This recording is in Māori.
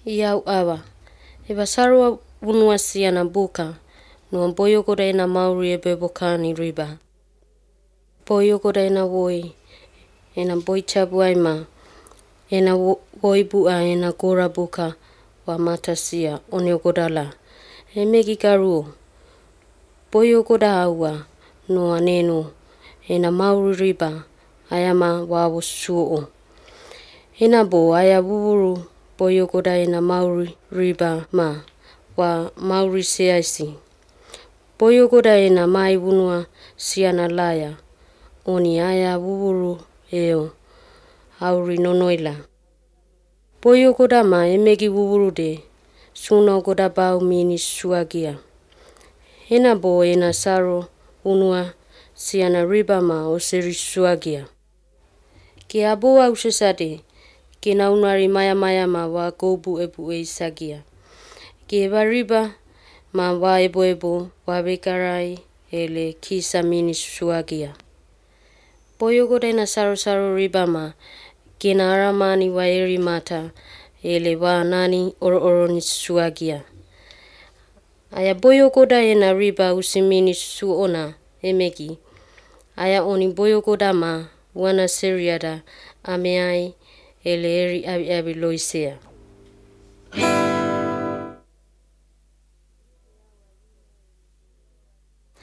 Iau awa. Eba sarua unua siana buka. No boyogoda ena mauri ebe bokani riba. Boyogoda ena woi. Ena boi chabu aima. Ena woi bua ena gora buka wa matasia oniogodala. Emegi garu. Boyogoda awa. No aneno. Ena mauri riba. Ayama wawo suo. Ena bo aya wuru. Boyogoda ena mauri riba ma. Wa mauri seaisi. Boyogoda ena mai unua siana laya. Oni aya wuru eo. Auri nonoila. Boyogoda ma emegi wuru de. Suna goda bau mini suagia. Ena bo ena saro unua siana riba ma osiri suagia. Ke abo au sesade. Ke naunari maya ma wa gobu ebu sagia. Ke eba riba ma wa ebo wa bekarai ele kisa mini suagia. Boyogoda ena saro riba ma ke na aramani wa eri mata ele wa nani oro ni suagia. Aya boyogoda ena riba usimini suona emegi. Aya oni boyogoda ma wana seriada ameai ele eri abi loisea.